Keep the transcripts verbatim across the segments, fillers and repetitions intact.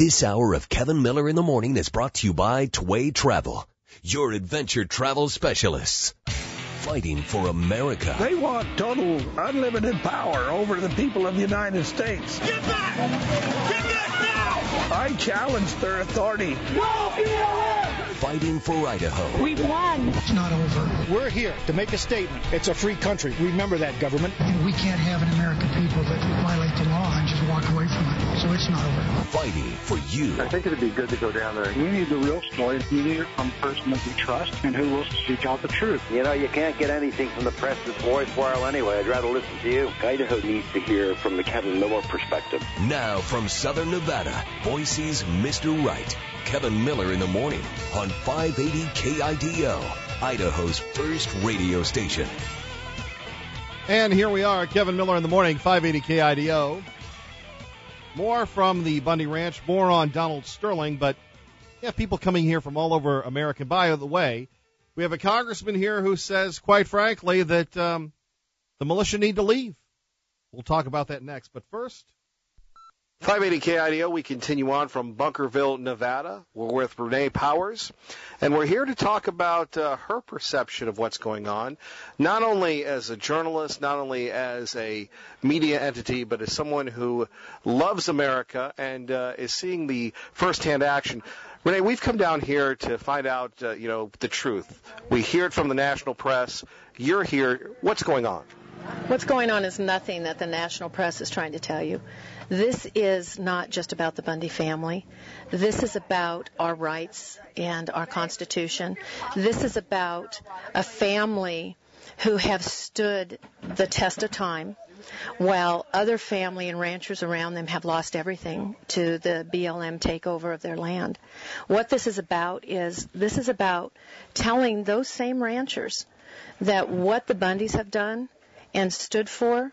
This hour of Kevin Miller in the Morning is brought to you by Tway Travel, your adventure travel specialists. Fighting for America. They want total unlimited power over the people of the United States. Get back! Get back now! I challenge their authority. No B L M! Fighting for Idaho. We've won. It's not over. We're here to make a statement. It's a free country. Remember that, government. And we can't have an American people that violate the law and just walk away from it. So it's not over. Fighting for you. I think it'd be good to go down there. We need the real story. We need it from a person that we trust and who will speak out the truth. You know, you can't get anything from the press that's worthwhile anyway. I'd rather listen to you. Idaho needs to hear from the Kevin Miller perspective. Now from Southern Nevada, Boise's Mister Right, Kevin Miller in the Morning on five eighty K I D O, Idaho's first radio station. And here we are, Kevin Miller in the Morning, five eighty K I D O. More from the Bundy Ranch, more on Donald Sterling, but we have people coming here from all over America. By the way, we have a congressman here who says, quite frankly, that um, the militia need to leave. We'll talk about that next, but first... five eighty K I D O, we continue on from Bunkerville, Nevada. We're with Renee Powers, and we're here to talk about uh, her perception of what's going on, not only as a journalist, not only as a media entity, but as someone who loves America and uh, is seeing the firsthand action. Renee, we've come down here to find out, uh, you know, the truth. We hear it from the national press. You're here. What's going on? What's going on is nothing that the national press is trying to tell you. This is not just about the Bundy family. This is about our rights and our Constitution. This is about a family who have stood the test of time, while other family and ranchers around them have lost everything to the B L M takeover of their land. What this is about is this is about telling those same ranchers that what the Bundys have done and stood for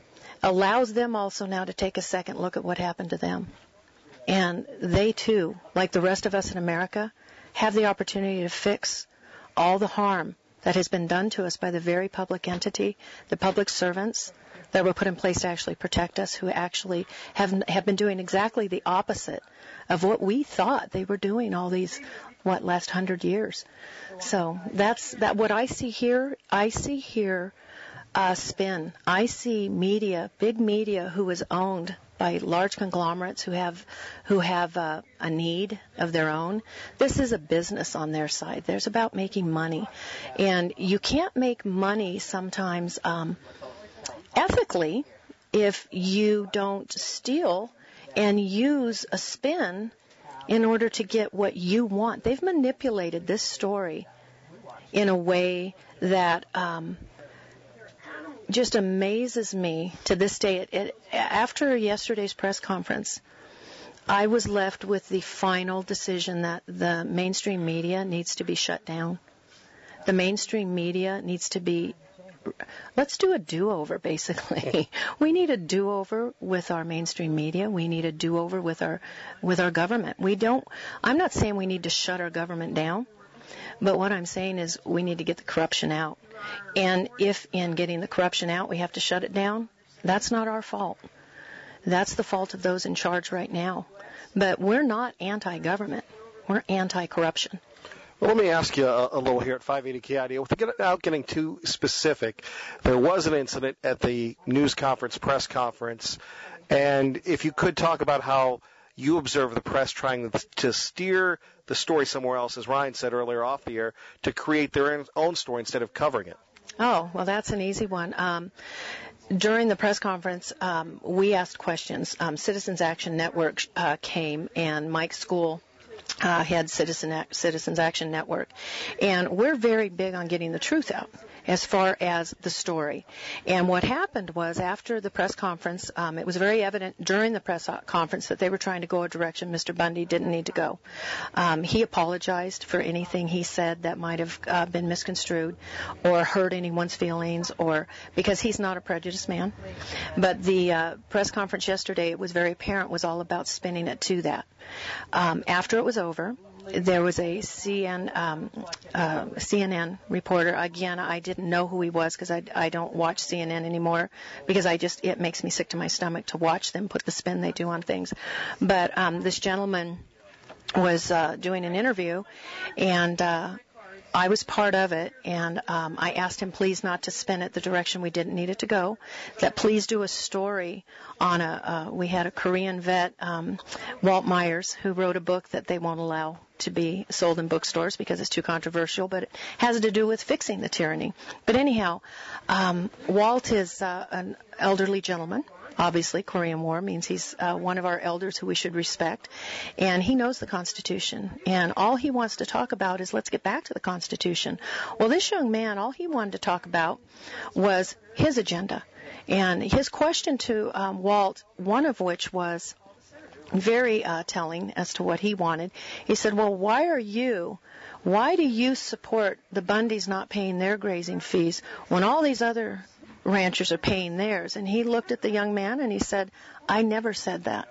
allows them also now to take a second look at what happened to them. And they, too, like the rest of us in America, have the opportunity to fix all the harm that has been done to us by the very public entity, the public servants that were put in place to actually protect us, who actually have have been doing exactly the opposite of what we thought they were doing all these, what, last hundred years. So that's that. What I see here, I see here Uh, spin. I see media, big media, who is owned by large conglomerates who have who have uh, a need of their own. This is a business on their side. There's about making money, and you can't make money sometimes um, ethically if you don't steal and use a spin in order to get what you want. They've manipulated this story in a way that um, just amazes me to this day. It, it, after yesterday's press conference, I was left with the final decision that the mainstream media needs to be shut down. The mainstream media needs to be, let's do a do-over, basically. We need a do-over with our mainstream media. We need a do-over with our with our government. We don't, I'm not saying we need to shut our government down, but what I'm saying is we need to get the corruption out. And if in getting the corruption out we have to shut it down, that's not our fault. That's the fault of those in charge right now. But we're not anti-government. We're anti-corruption. Well, let me ask you a, a little here at five eighty K I D O. Without getting too specific, there was an incident at the news conference, press conference, and if you could talk about how you observe the press trying to steer the story somewhere else, as Ryan said earlier off the air, to create their own story instead of covering it. Oh, well, that's an easy one. Um, during the press conference, um, we asked questions. Um, Citizens Action Network uh, came, and Mike School uh, had Citizen, Citizens Action Network. And we're very big on getting the truth out as far as the story. And what happened was after the press conference, um, it was very evident during the press conference that they were trying to go a direction Mister Bundy didn't need to go. Um, he apologized for anything he said that might have uh, been misconstrued or hurt anyone's feelings, or because he's not a prejudiced man. But the uh, press conference yesterday, it was very apparent, was all about spinning it to that. Um, after it was over, there was a C N, um, uh, C N N reporter. Again, I didn't know who he was because I, I don't watch C N N anymore because I just it makes me sick to my stomach to watch them put the spin they do on things. But um, this gentleman was uh, doing an interview, and uh, I was part of it, and um, I asked him please not to spin it the direction we didn't need it to go, that please do a story on a, uh, we had a Korean vet, um, Walt Myers, who wrote a book that they won't allow to be sold in bookstores because it's too controversial, but it has to do with fixing the tyranny. But anyhow, um, Walt is uh, an elderly gentleman. Obviously, Korean War means he's uh, one of our elders who we should respect, and he knows the Constitution, and all he wants to talk about is let's get back to the Constitution. Well, this young man, all he wanted to talk about was his agenda, and his question to um, Walt, one of which was very uh, telling as to what he wanted. He said, well, why are you, why do you support the Bundys not paying their grazing fees when all these other ranchers are paying theirs? And he looked at the young man and he said, I never said that.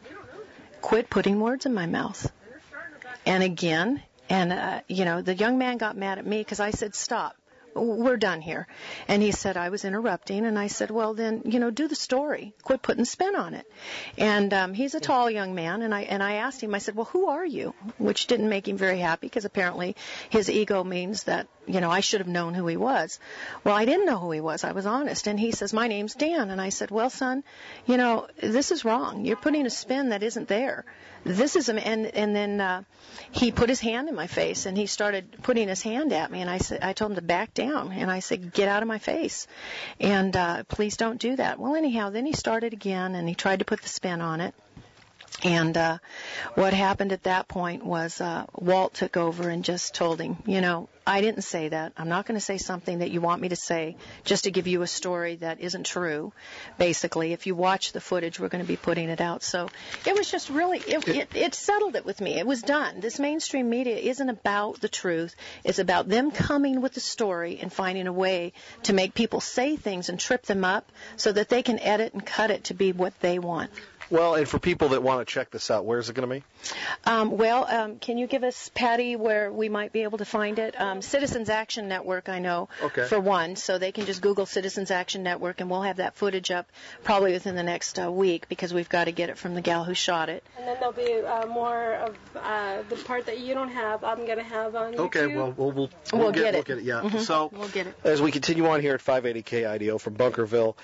Quit putting words in my mouth. And again, and, uh, you know, the young man got mad at me because I said, stop. We're done here. And he said I was interrupting, and I said, well, then, you know, do the story. Quit putting spin on it. And um, he's a tall young man, and I and I asked him, I said, well, who are you? Which didn't make him very happy because apparently his ego means that, you know, I should have known who he was. Well, I didn't know who he was. I was honest. And he says, my name's Dan. And I said, well, son, you know, this is wrong. You're putting a spin that isn't there. This is, a, and and then uh, he put his hand in my face, and he started putting his hand at me, and I said, I told him to back down, and I said, get out of my face, and uh, please don't do that. Well, anyhow, then he started again, and he tried to put the spin on it. And uh, what happened at that point was uh, Walt took over and just told him, you know, I didn't say that. I'm not going to say something that you want me to say just to give you a story that isn't true. Basically, if you watch the footage, we're going to be putting it out. So it was just really, it, it, it settled it with me. It was done. This mainstream media isn't about the truth. It's about them coming with the story and finding a way to make people say things and trip them up so that they can edit and cut it to be what they want. Well, and for people that want to check this out, where is it going to be? Um, well, um, can you give us, Patty, where we might be able to find it? Um, Citizens Action Network, I know, okay. for one. So they can just Google Citizens Action Network, and we'll have that footage up probably within the next uh, week because we've got to get it from the gal who shot it. And then there'll be uh, more of uh, the part that you don't have, I'm going to have on YouTube. Okay, well, we'll, we'll, we'll, we'll get, get it. We'll get it, yeah. Mm-hmm. So we'll get it. As we continue on here at five eighty K I D O from Bunkerville,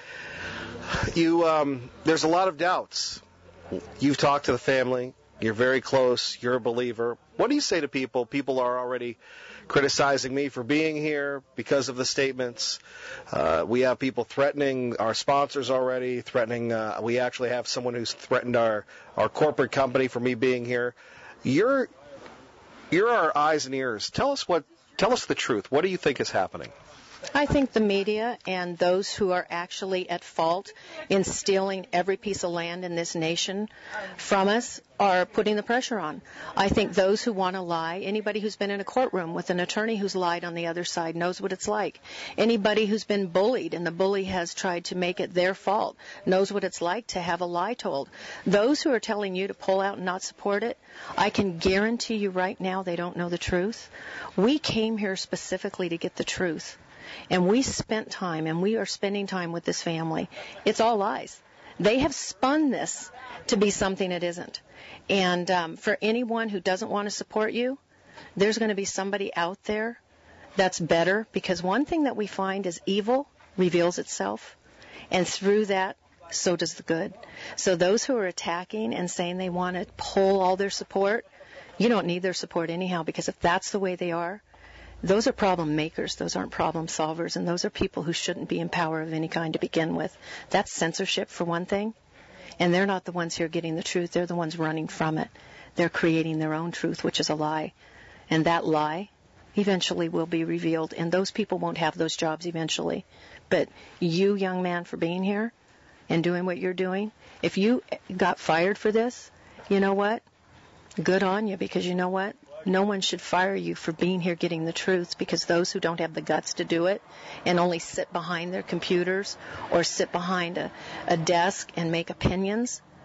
you um, there's a lot of doubts. You've talked to the family. You're very close. You're a believer. What do you say to people? People are already criticizing me for being here because of the statements. Uh, we have people threatening our sponsors already, threatening. Uh, we actually have someone who's threatened our, our corporate company for me being here. You're you're our eyes and ears. Tell us what. Tell us the truth. What do you think is happening? I think the media and those who are actually at fault in stealing every piece of land in this nation from us are putting the pressure on. I think those who want to lie, anybody who's been in a courtroom with an attorney who's lied on the other side knows what it's like. Anybody who's been bullied and the bully has tried to make it their fault knows what it's like to have a lie told. Those who are telling you to pull out and not support it, I can guarantee you right now they don't know the truth. We came here specifically to get the truth. And we spent time, and we are spending time with this family. It's all lies. They have spun this to be something it isn't. And um, for anyone who doesn't want to support you, there's going to be somebody out there that's better, because one thing that we find is evil reveals itself, and through that, so does the good. So those who are attacking and saying they want to pull all their support, you don't need their support anyhow, because if that's the way they are, those are problem makers. Those aren't problem solvers, and those are people who shouldn't be in power of any kind to begin with. That's censorship, for one thing, and they're not the ones here getting the truth. They're the ones running from it. They're creating their own truth, which is a lie, and that lie eventually will be revealed, and those people won't have those jobs eventually. But you, young man, for being here and doing what you're doing, if you got fired for this, you know what? Good on you, because you know what? No one should fire you for being here getting the truth, because those who don't have the guts to do it and only sit behind their computers or sit behind a, a desk and make opinions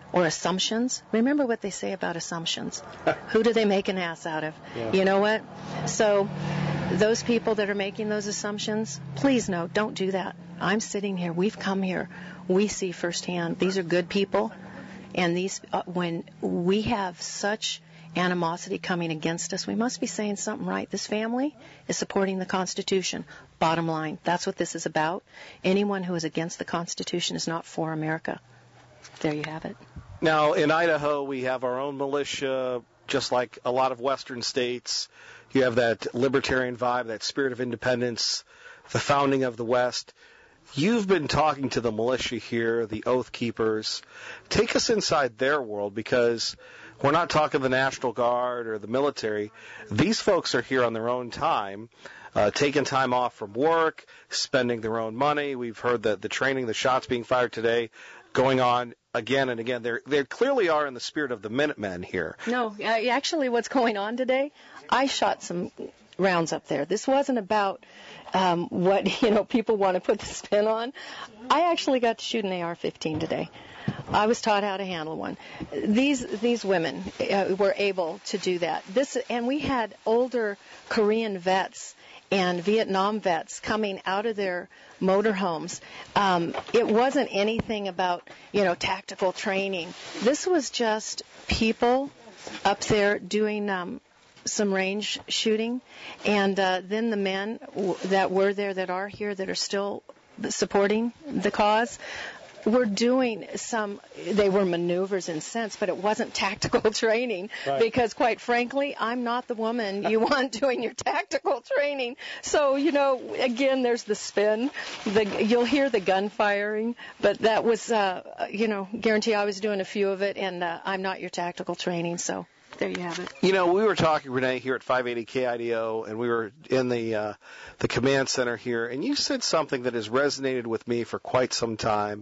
or assumptions. Remember what they say about assumptions. Who do they make an ass out of? Yeah. You know what? So those people that are making those assumptions, please no, don't do that. I'm sitting here. We've come here. We see firsthand. These are good people. And these, uh, when we have such animosity coming against us, we must be saying something right. This family is supporting the Constitution. Bottom line, that's what this is about. Anyone who is against the Constitution is not for America. There you have it. Now, in Idaho, we have our own militia, just like a lot of western states. You have that libertarian vibe, that spirit of independence, the founding of the West. You've been talking to the militia here, the Oath Keepers. Take us inside their world, because we're not talking the National Guard or the military. These folks are here on their own time, uh, taking time off from work, spending their own money. We've heard that the training, the shots being fired today, going on again and again. They're, they clearly are in the spirit of the Minutemen here. No, uh, actually what's going on today, I shot some rounds up there. This wasn't about um, what, you know, people want to put the spin on. I actually got to shoot an A R fifteen today. I was taught how to handle one. These these women uh, were able to do that. This, and we had older Korean vets and Vietnam vets coming out of their motorhomes. Um, it wasn't anything about, you know, tactical training. This was just people up there doing um, some range shooting, and uh, then the men w- that were there, that are here, that are still supporting the cause, were doing some, they were maneuvers in sense, but it wasn't tactical training, right. Because quite frankly, I'm not the woman you want doing your tactical training. So, you know, again, there's the spin. The, you'll hear the gun firing, but that was, uh, you know, guarantee I was doing a few of it, and uh, I'm not your tactical training, so there you have it. You know, we were talking, Renee, here at five eighty K I D O, and we were in the uh, the command center here, and you said something that has resonated with me for quite some time.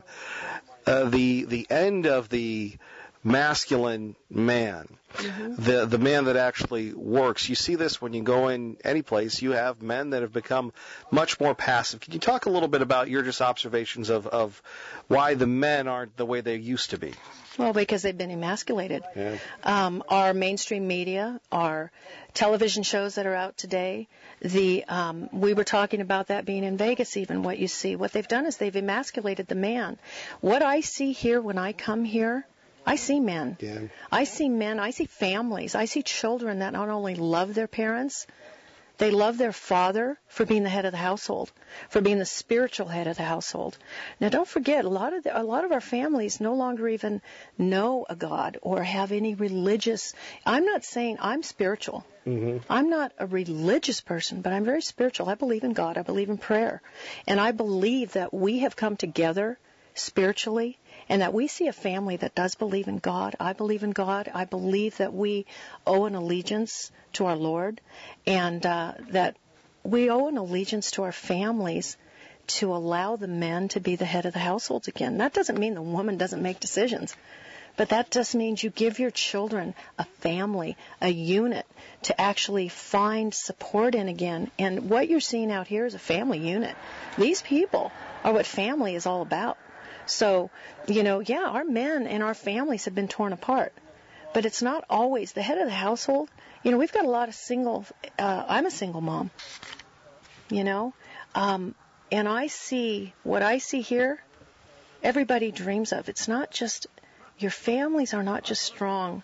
Uh, the the end of the masculine man, mm-hmm. the the man that actually works. You see this when you go in any place. You have men that have become much more passive. Can you talk a little bit about your just observations of, of why the men aren't the way they used to be? Well, because they've been emasculated. Yeah. Um, our mainstream media, our television shows that are out today, the um, we were talking about that being in Vegas even, what you see. What they've done is they've emasculated the man. What I see here when I come here, I see men. Yeah. I see men. I see families. I see children that not only love their parents, they love their father for being the head of the household, for being the spiritual head of the household. Now, don't forget, a lot of the, a lot of our families no longer even know a God or have any religious. I'm not saying I'm spiritual. Mm-hmm. I'm not a religious person, but I'm very spiritual. I believe in God. I believe in prayer. And I believe that we have come together spiritually, and that we see a family that does believe in God. I believe in God. I believe that we owe an allegiance to our Lord, and uh, that we owe an allegiance to our families to allow the men to be the head of the households again. That doesn't mean the woman doesn't make decisions, but that just means you give your children a family, a unit to actually find support in again. And what you're seeing out here is a family unit. These people are what family is all about. So, you know, yeah, our men and our families have been torn apart, but it's not always the head of the household. You know, we've got a lot of single, uh, I'm a single mom, you know, um, and I see what I see here, everybody dreams of. It's not just, your families are not just strong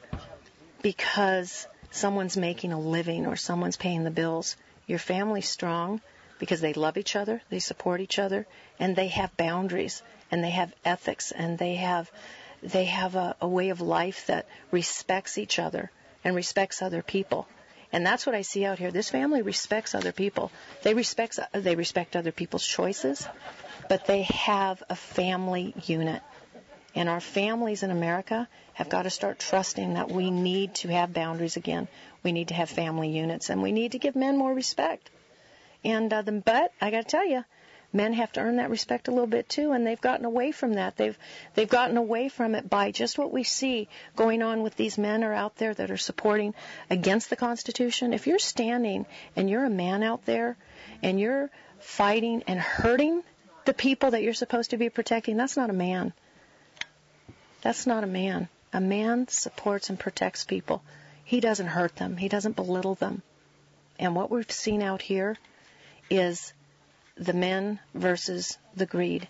because someone's making a living or someone's paying the bills. Your family's strong because they love each other, they support each other, and they have boundaries, and they have ethics, and they have they have a, a way of life that respects each other and respects other people. And that's what I see out here. This family respects other people. They respect they respect other people's choices, but they have a family unit. And our families in America have got to start trusting that we need to have boundaries again. We need to have family units, and we need to give men more respect. And uh, the, but I got to tell you, men have to earn that respect a little bit too, and they've gotten away from that. They've they've gotten away from it by just what we see going on with these men are out there that are supporting against the Constitution. If you're standing and you're a man out there and you're fighting and hurting the people that you're supposed to be protecting, that's not a man. That's not a man. A man supports and protects people. He doesn't hurt them. He doesn't belittle them. And what we've seen out here is the men versus the greed.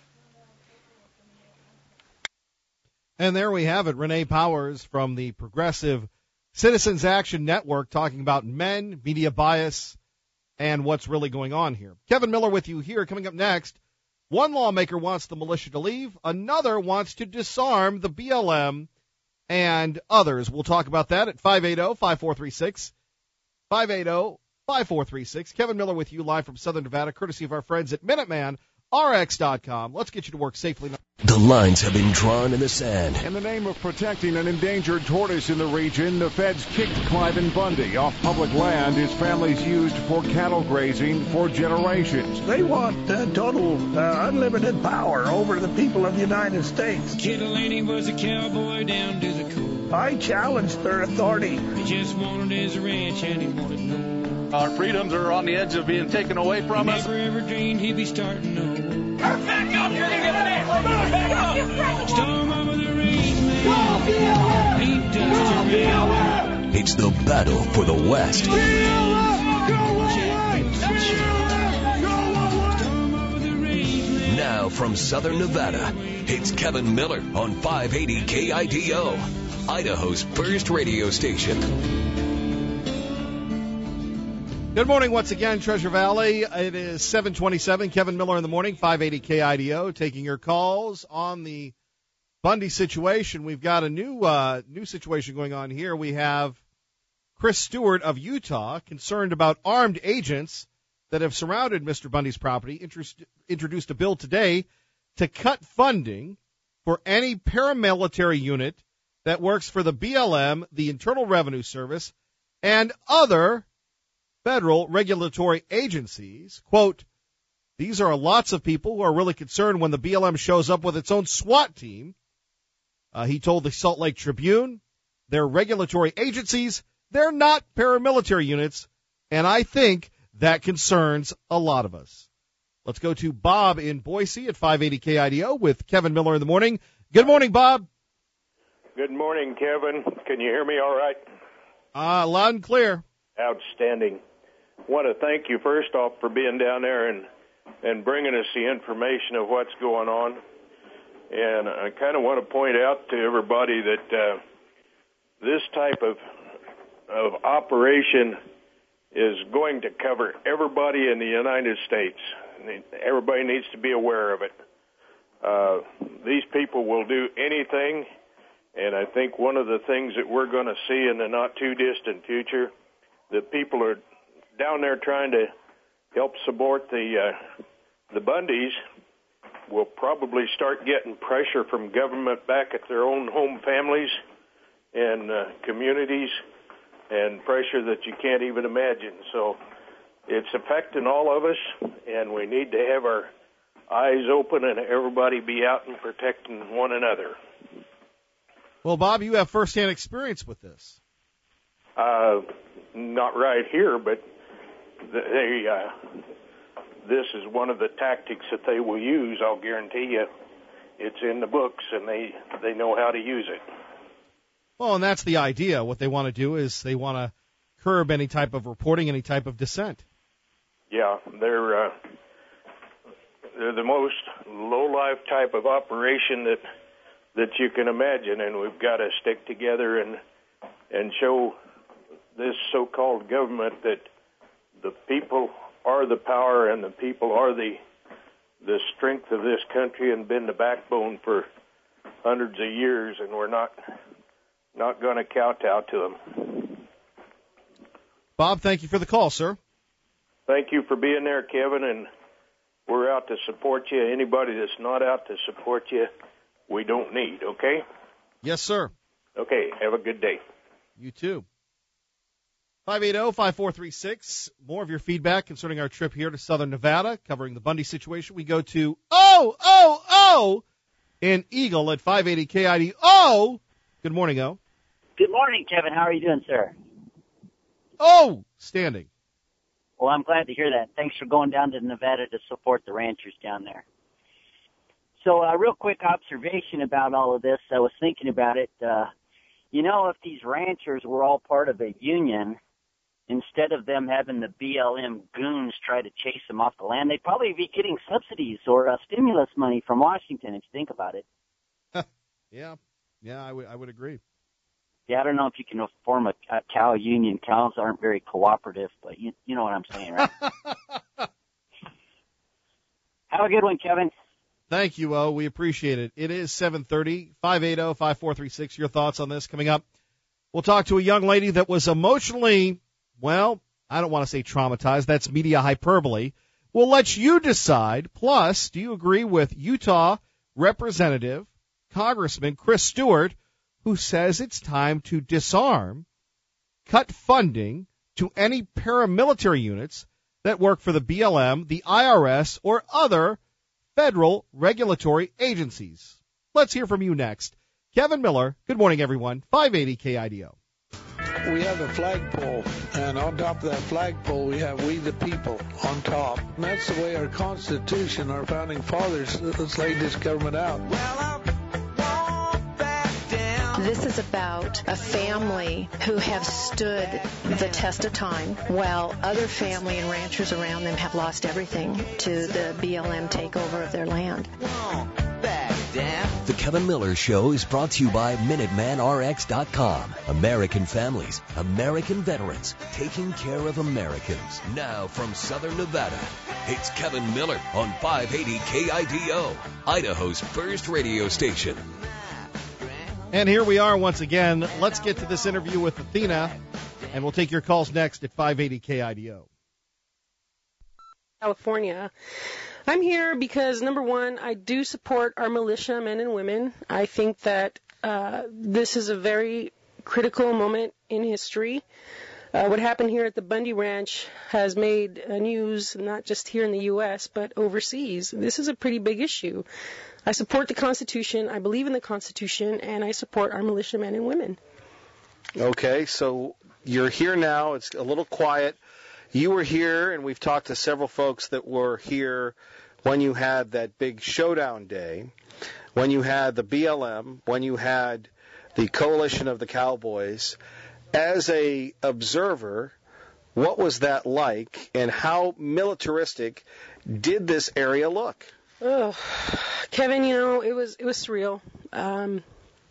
And there we have it. Renee Powers from the Progressive Citizens Action Network talking about men, media bias, and what's really going on here. Kevin Miller with you here. Coming up next, one lawmaker wants the militia to leave. Another wants to disarm the B L M and others. We'll talk about that at five eight zero, five four three six. five eight zero, five four three six. Kevin Miller with you live from Southern Nevada, courtesy of our friends at Minuteman R X dot com. Let's get you to work safely. The lines have been drawn in the sand. In the name of protecting an endangered tortoise in the region, the feds kicked Cliven Bundy off public land his family's used for cattle grazing for generations. They want uh, total uh, unlimited power over the people of the United States. Kid Laney was a cowboy down to the coast. I challenged their authority. He just wanted his ranch and he wanted no. Our freedoms are on the edge of being taken away from he us. Never ever dreamed he'd be starting over. Back up! You're gonna get an Back up! Storm over the range, man. Go B L M! Beat dust Go B L M! It's the battle for the West. B L M! Go away! B L M! Now from Southern Nevada, it's Kevin Miller on five eighty K I D O, Idaho's first radio station. Good morning once again, Treasure Valley. It is seven twenty-seven. Kevin Miller in the morning, five eighty K I D O, taking your calls on the Bundy situation. We've got a new uh, new situation going on here. We have Chris Stewart of Utah concerned about armed agents that have surrounded Mister Bundy's property, interest, introduced a bill today to cut funding for any paramilitary unit that works for the B L M, the Internal Revenue Service, and other federal regulatory agencies. Quote, these are lots of people who are really concerned when the B L M shows up with its own SWAT team. Uh, he told the Salt Lake Tribune, they're regulatory agencies, they're not paramilitary units, and I think that concerns a lot of us. Let's go to Bob in Boise at five eighty K I D O with Kevin Miller in the morning. Good morning, Bob. Good morning, Kevin. Can you hear me all right? Uh, loud and clear. Outstanding. Want to thank you first off for being down there and and bringing us the information of what's going on. And I kind of want to point out to everybody that uh, this type of of operation is going to cover everybody in the United States. Everybody needs to be aware of it. Uh, these people will do anything, and I think one of the things that we're going to see in the not too distant future, that people are down there trying to help support the uh, the Bundys, will probably start getting pressure from government back at their own home families and uh, communities, and pressure that you can't even imagine. So it's affecting all of us, and we need to have our eyes open and everybody be out and protecting one another. Well, Bob, you have firsthand experience with this. Uh, not right here, but they, uh, this is one of the tactics that they will use. I'll guarantee you, it's in the books, and they, they know how to use it. Well, and that's the idea. What they want to do is they want to curb any type of reporting, any type of dissent. Yeah, they're uh, they're the most low-life type of operation that that you can imagine, and we've got to stick together and and show this so-called government that the people are the power and the people are the the strength of this country and been the backbone for hundreds of years, and we're not not going to kowtow to them. Bob, thank you for the call, sir. Thank you for being there, Kevin, and we're out to support you. Anybody that's not out to support you, we don't need, okay? Yes, sir. Okay, have a good day. You too. five eight zero, five four three six. More of your feedback concerning our trip here to Southern Nevada, covering the Bundy situation. We go to Oh, oh, oh in Eagle at five eighty K I D. Oh, good morning, O. Good morning, Kevin. How are you doing, sir? Oh, standing. Well, I'm glad to hear that. Thanks for going down to Nevada to support the ranchers down there. So a real quick observation about all of this. I was thinking about it. Uh, you know, if these ranchers were all part of a union, instead of them having the B L M goons try to chase them off the land, they'd probably be getting subsidies or uh, stimulus money from Washington, if you think about it. yeah, yeah, I would I would agree. Yeah, I don't know if you can form a, a cow union. Cows aren't very cooperative, but you, you know what I'm saying, right? Have a good one, Kevin. Thank you, O. We appreciate it. It is seven thirty, five eight zero, five four three six. Your thoughts on this coming up. We'll talk to a young lady that was emotionally, well, I don't want to say traumatized. That's media hyperbole. We'll let you decide. Plus, do you agree with Utah Representative Congressman Chris Stewart, who says it's time to disarm, cut funding to any paramilitary units that work for the B L M, the I R S, or other federal regulatory agencies? Let's hear from you next. Kevin Miller, good morning, everyone. five eighty K I D O. We have a flagpole, and on top of that flagpole, we have "We the People" on top. And that's the way our Constitution, our founding fathers, has laid this government out. This is about a family who have stood the test of time, while other family and ranchers around them have lost everything to the B L M takeover of their land. The Kevin Miller Show is brought to you by Minuteman R X dot com. American families, American veterans, taking care of Americans. Now from Southern Nevada, it's Kevin Miller on five eighty K I D O, Idaho's first radio station. And here we are once again. Let's get to this interview with Athena, and we'll take your calls next at five eighty K I D O. California. I'm here because, number one, I do support our militia men and women. I think that uh, this is a very critical moment in history. Uh, what happened here at the Bundy Ranch has made uh, news, not just here in the U S, but overseas. This is a pretty big issue. I support the Constitution, I believe in the Constitution, and I support our militia men and women. Okay, so you're here now. It's a little quiet. You were here, and we've talked to several folks that were here when you had that big showdown day, when you had the B L M, when you had the Coalition of the Cowboys. As a observer, what was that like, and how militaristic did this area look? Oh, Kevin, you know, it was it was surreal. Um,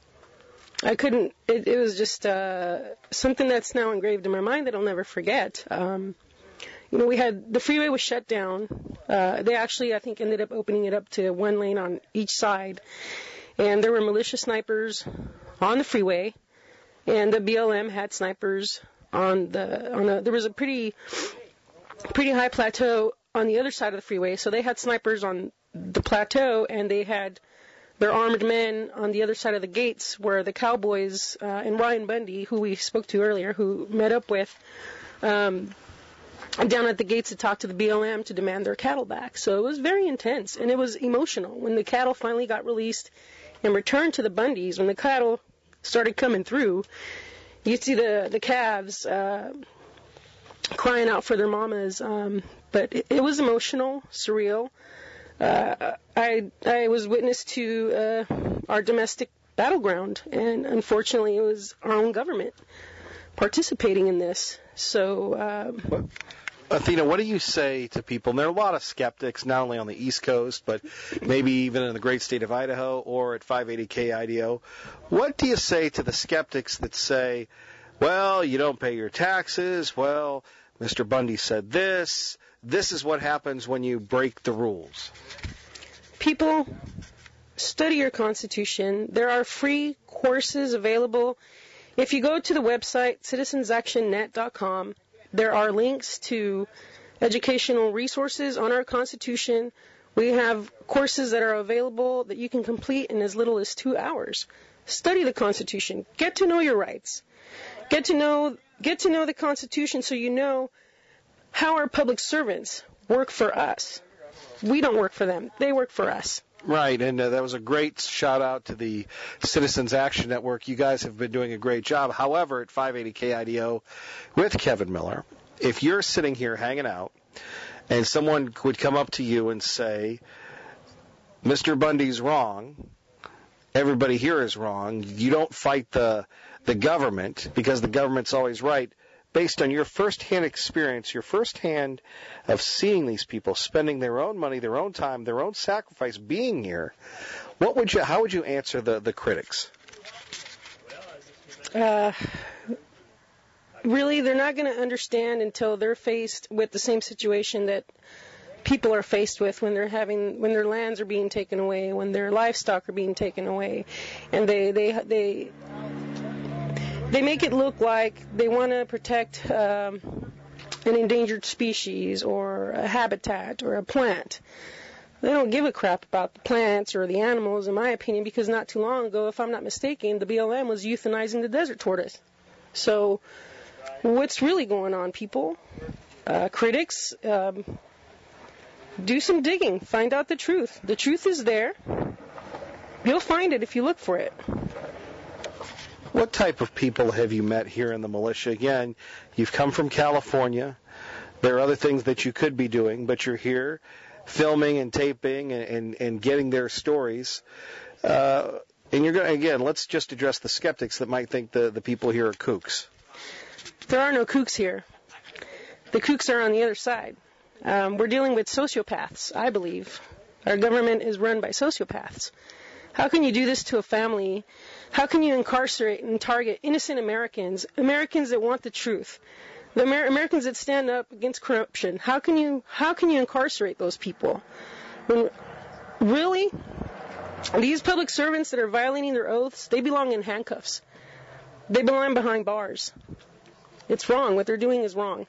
I couldn't. It, it was just uh, something that's now engraved in my mind that I'll never forget. Um, you know, we had the freeway was shut down. Uh, they actually, I think, ended up opening it up to one lane on each side, and there were militia snipers on the freeway, and the B L M had snipers on the on a. There was a pretty pretty high plateau on the other side of the freeway, so they had snipers on the plateau, and they had their armed men on the other side of the gates where the Cowboys uh, and Ryan Bundy, who we spoke to earlier, who met up with, um, down at the gates to talk to the B L M to demand their cattle back. So it was very intense, and it was emotional. When the cattle finally got released and returned to the Bundys, when the cattle started coming through, you'd see the, the calves uh, crying out for their mamas. Um, but it, it was emotional, surreal. Uh, I I was witness to uh, our domestic battleground, and unfortunately, it was our own government participating in this. So, uh, Athena, what do you say to people? And there are a lot of skeptics, not only on the East Coast, but maybe even in the great state of Idaho or at five eighty K I D O. What do you say to the skeptics that say, well, you don't pay your taxes, well, Mister Bundy said this, this is what happens when you break the rules? People, study your Constitution. There are free courses available. If you go to the website, citizens action net dot com, there are links to educational resources on our Constitution. We have courses that are available that you can complete in as little as two hours. Study the Constitution. Get to know your rights. Get to know, get to know the Constitution so you know how our public servants work for us. We don't work for them. They work for us. Right, and uh, that was a great shout-out to the Citizens Action Network. You guys have been doing a great job. However, at five eighty K I D O with Kevin Miller, if you're sitting here hanging out and someone would come up to you and say, Mister Bundy's wrong, everybody here is wrong, you don't fight the the government because the government's always right, based on your first-hand experience, your first-hand of seeing these people spending their own money, their own time, their own sacrifice being here, what would you, how would you answer the, the critics? Uh, really, they're not going to understand until they're faced with the same situation that people are faced with when they're having, when their lands are being taken away, when their livestock are being taken away, and they they they they make it look like they want to protect um, an endangered species or a habitat or a plant. They don't give a crap about the plants or the animals, in my opinion, because not too long ago, if I'm not mistaken, the B L M was euthanizing the desert tortoise. So what's really going on, people? Uh, critics, um, do some digging. Find out the truth. The truth is there. You'll find it if you look for it. What type of people have you met here in the militia? Again, you've come from California. There are other things that you could be doing, but you're here filming and taping and, and, and getting their stories. Uh, and you're going again, let's just address the skeptics that might think the, the people here are kooks. There are no kooks here. The kooks are on the other side. Um, we're dealing with sociopaths, I believe. Our government is run by sociopaths. How can you do this to a family? How can you incarcerate and target innocent Americans, Americans that want the truth, the Amer- Americans that stand up against corruption? How can you how can you incarcerate those people? When, really? These public servants that are violating their oaths, they belong in handcuffs. They belong behind bars. It's wrong. What they're doing is wrong.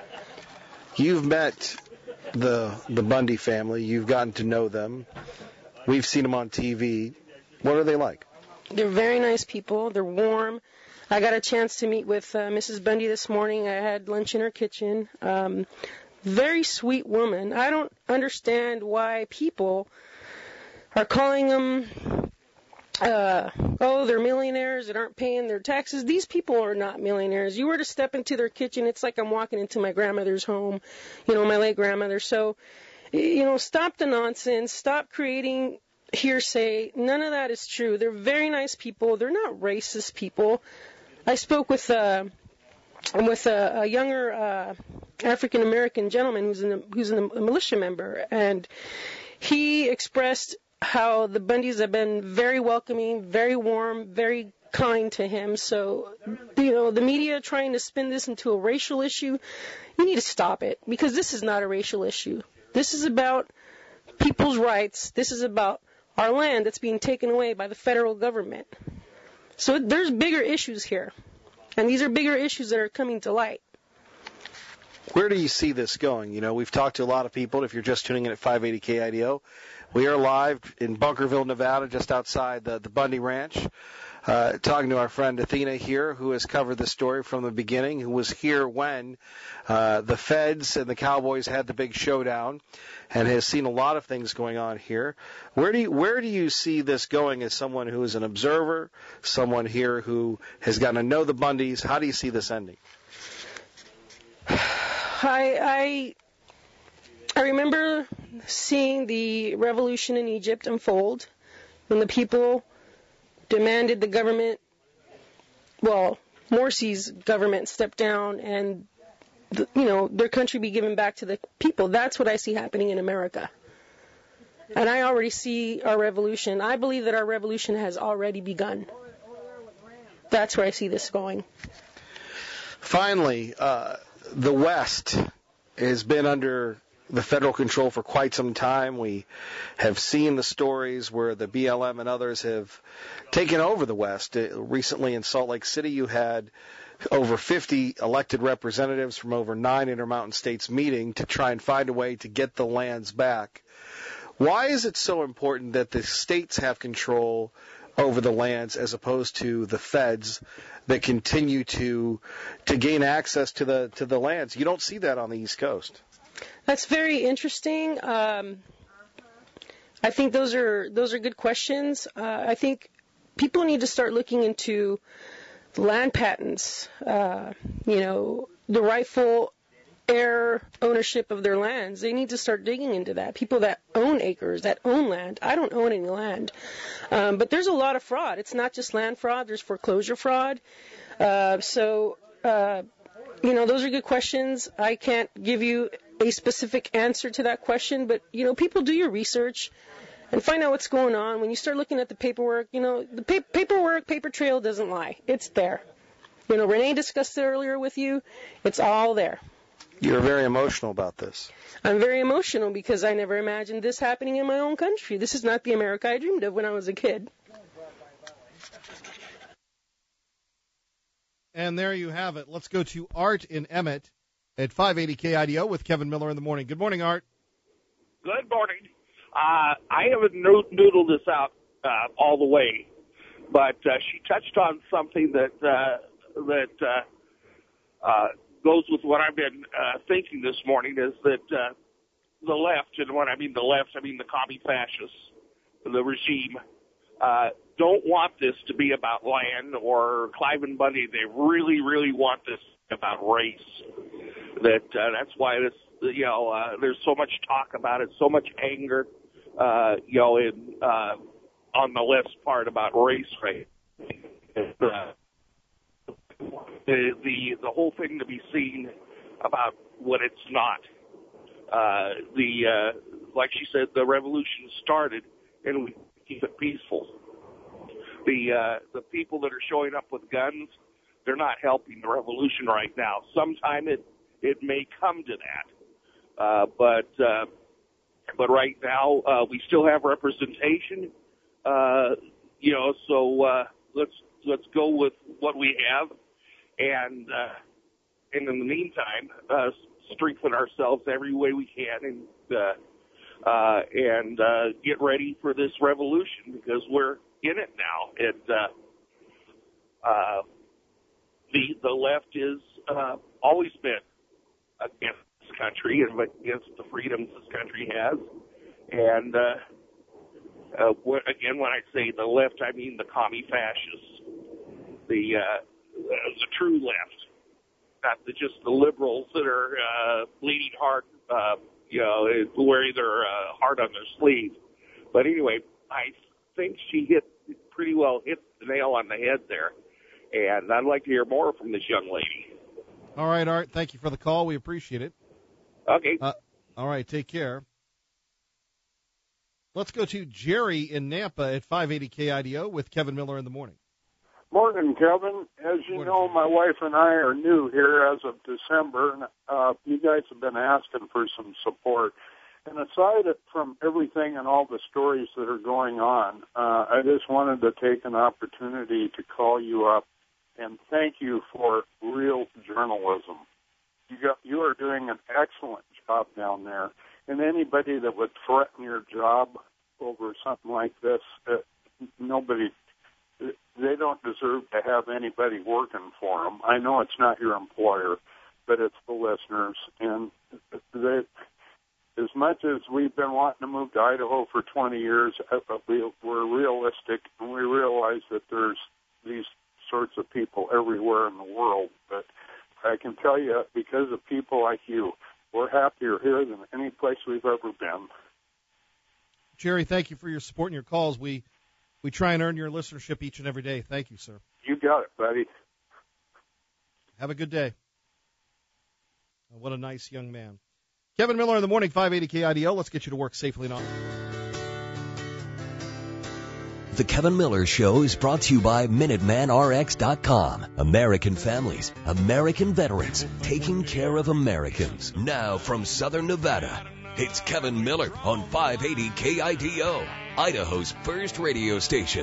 You've met the the Bundy family. You've gotten to know them. We've seen them on T V. What are they like? They're very nice people. They're warm. I got a chance to meet with uh, Missus Bundy this morning. I had lunch in her kitchen. Um, very sweet woman. I don't understand why people are calling them, uh, oh, they're millionaires that aren't paying their taxes. These people are not millionaires. You were to step into their kitchen, it's like I'm walking into my grandmother's home, you know, my late grandmother. So, you know, stop the nonsense. Stop creating hearsay. None of that is true. They're very nice people. They're not racist people. I spoke with uh, with a, a younger uh, African American gentleman who's in the, who's in a militia member, and he expressed how the Bundys have been very welcoming, very warm, very kind to him. So, you know, the media trying to spin this into a racial issue, you need to stop it, because this is not a racial issue. This is about people's rights. This is about our land that's being taken away by the federal government. So there's bigger issues here, and these are bigger issues that are coming to light. Where do you see this going? You know, we've talked to a lot of people. If you're just tuning in at five eighty K I D O, we are live in Bunkerville, Nevada, just outside the, the Bundy Ranch, uh, talking to our friend Athena here, who has covered the story from the beginning, who was here when uh, the feds and the Cowboys had the big showdown, and has seen a lot of things going on here. Where do you, where do you see this going as someone who is an observer, someone here who has gotten to know the Bundys? How do you see this ending? I, I I remember seeing the revolution in Egypt unfold when the people demanded the government, well, Morsi's government step down and, the, you know, their country be given back to the people. That's what I see happening in America. And I already see our revolution. I believe that our revolution has already begun. That's where I see this going. Finally, uh, the West has been under the federal control for quite some time. We have seen the stories where the B L M and others have taken over the West. Recently in Salt Lake City, you had over fifty elected representatives from over nine Intermountain states meeting to try and find a way to get the lands back. Why is it so important that the states have control over the lands as opposed to the feds that continue to to gain access to the to the lands? You don't see that on the East Coast. That's very interesting. Um, I think those are those are good questions. Uh, I think people need to start looking into land patents. Uh, you know, the rightful heir ownership of their lands. They need to start digging into that. People that own acres, that own land. I don't own any land. Um, but there's a lot of fraud. It's not just land fraud. There's foreclosure fraud. Uh, so, uh, you know, those are good questions. I can't give you a specific answer to that question, but, you know, people do your research and find out what's going on. When you start looking at the paperwork, you know, the pa- paperwork, paper trail doesn't lie. It's there. You know, Renee discussed it earlier with you. It's all there. You're very emotional about this. I'm very emotional because I never imagined this happening in my own country. This is not the America I dreamed of when I was a kid. And there you have it. Let's go to Art in Emmett at five eighty K I D O with Kevin Miller in the morning. Good morning, Art. Good morning. Uh, I haven't noo- noodled this out uh, all the way, but uh, she touched on something that uh, that uh, uh, goes with what I've been uh, thinking this morning, is that uh, the left, and when I mean the left, I mean the commie fascists, the regime, uh, don't want this to be about land or Clive and Bundy. They really, really want this about race. That uh, that's why this, you know, uh, there's so much talk about it, so much anger, uh, you know, in, uh, on the left's part about race, right? Uh, the, the the whole thing to be seen about what it's not. Uh, the uh, like she said, the revolution started, and we keep it peaceful. The uh, the people that are showing up with guns, they're not helping the revolution right now. Sometime it it may come to that, uh, but uh, but right now uh, we still have representation. Uh, you know, so uh, let's let's go with what we have, and uh, and in the meantime, uh, strengthen ourselves every way we can, and uh, uh, and uh, get ready for this revolution, because we're in it now. It uh, uh, the the left is uh, always been against this country and against the freedoms this country has, and uh, uh, what, again, when I say the left, I mean the commie fascists, the uh, the true left, not the, just the liberals that are uh, bleeding hard, uh, you know, wearing their uh, heart on their sleeve. But anyway, I think she hit pretty well hit the nail on the head there, and I'd like to hear more from this young lady. All right, Art, thank you for the call. We appreciate it. Okay. Uh, all right, take care. Let's go to Jerry in Nampa at five eighty K I D O with Kevin Miller in the morning. Morning, Kevin. As you Morning, know, Jerry. my wife and I are new here as of December, and uh, you guys have been asking for some support. And aside from everything and all the stories that are going on, uh, I just wanted to take an opportunity to call you up and thank you for real journalism. You got, you are doing an excellent job down there. And anybody that would threaten your job over something like this, uh, nobody, they don't deserve to have anybody working for them. I know it's not your employer, but it's the listeners. And they, as much as we've been wanting to move to Idaho for twenty years, we're realistic, and we realize that there's these sorts of people everywhere in the world. But I can tell you, because of people like you, we're happier here than any place we've ever been. Jerry, thank you for your support and your calls. We we try and earn your listenership each and every day. Thank you, sir. You got it, buddy. Have a good day. What a nice young man. Kevin Miller in the morning, five eighty K I D O. Let's get you to work safely and on. The Kevin Miller Show is brought to you by Minuteman R X dot com. American families, American veterans, taking care of Americans. Now from Southern Nevada, it's Kevin Miller on five eighty K I D O, Idaho's first radio station.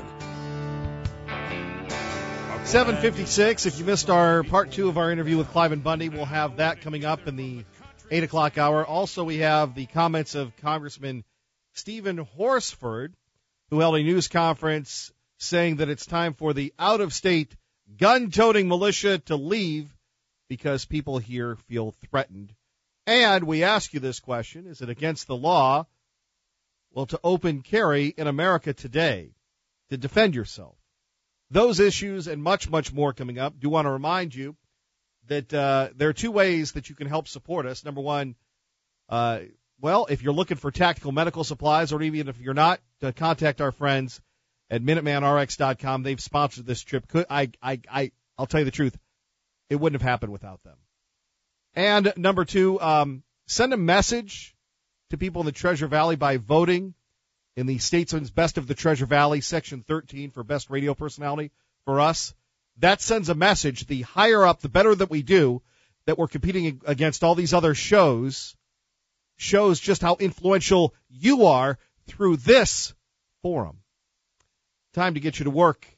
seven fifty-six. If you missed our part two of our interview with Clive and Bundy, we'll have that coming up in the eight o'clock hour. Also, we have the comments of Congressman Stephen Horsford, who held a news conference saying that it's time for the out-of-state gun-toting militia to leave because people here feel threatened. And we ask you this question: is it against the law, well, to open carry in America today to defend yourself? Those issues and much, much more coming up. Do want to remind you, that uh, there are two ways that you can help support us. Number one, uh, well, if you're looking for tactical medical supplies, or even if you're not, to contact our friends at Minuteman R X dot com. They've sponsored this trip. Could, I, I, I, I'll tell you the truth, it wouldn't have happened without them. And number two, um, send a message to people in the Treasure Valley by voting in the Statesman's Best of the Treasure Valley, Section thirteen for Best Radio Personality for us. That sends a message. The higher up, the better that we do, that we're competing against all these other shows, shows just how influential you are through this forum. Time to get you to work.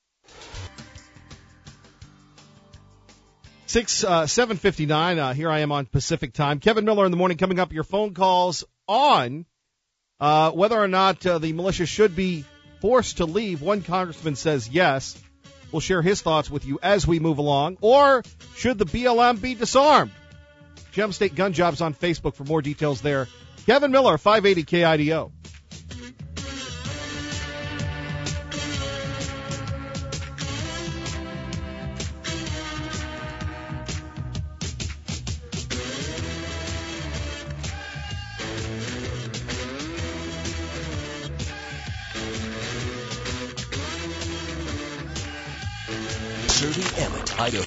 Six, uh, seven fifty-nine. Uh, here I am on Pacific time. Kevin Miller in the morning. Coming up, your phone calls on uh, whether or not uh, the militia should be forced to leave. One congressman says yes. We'll share his thoughts with you as we move along. Or should the B L M be disarmed? Gem State Gun Jobs on Facebook for more details there. Kevin Miller, five eighty K I D O. Survey Emmett, Idaho.